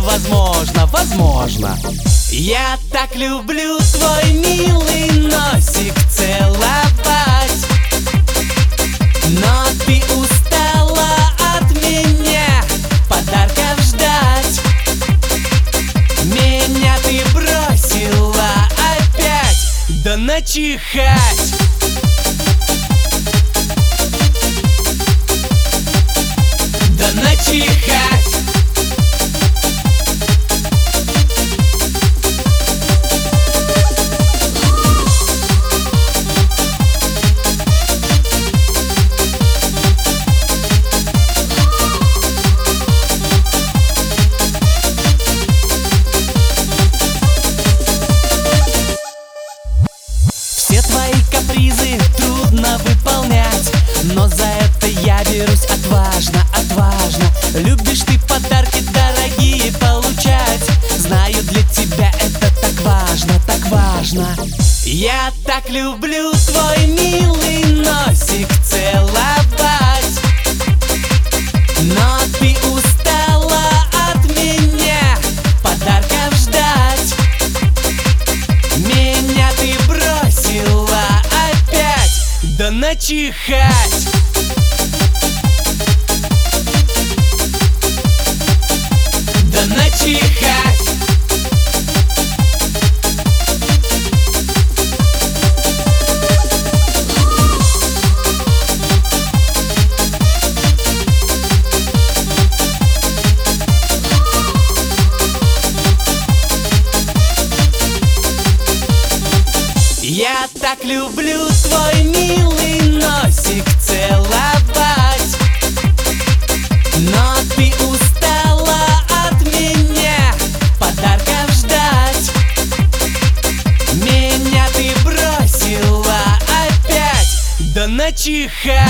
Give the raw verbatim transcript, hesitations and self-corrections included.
возможно, возможно. Я так люблю твой милый носик целовать, но ты устала от меня подарков ждать. Меня ты бросила опять, да начихать. Да начихать. Все твои капризы трудно выполнять, но за это я берусь отважно, отважно. Любишь ты подарки дорогие получать, знаю, для тебя это так важно, так важно. Я так люблю твой милый носик целовать, но ты устала от меня подарков ждать. Меня ты бросила опять, да начихать. Да начихать. Я так люблю твой милый носик целовать, но ты устала от меня подарков ждать. Меня ты бросила опять, да начихать.